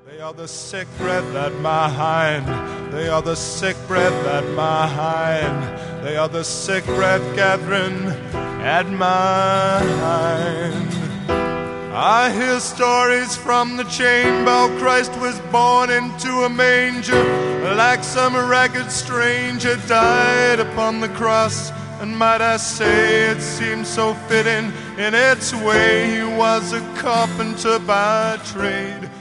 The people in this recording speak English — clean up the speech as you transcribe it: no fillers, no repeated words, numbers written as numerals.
They are the sick brethren mine. They are the sick brethren mine. They are the sick bread gathering at mine. I hear stories from the chamber. Christ was born into a manger, like some ragged stranger died upon the cross. And might I say, it seems so fitting in its way. He was a carpenter by trade.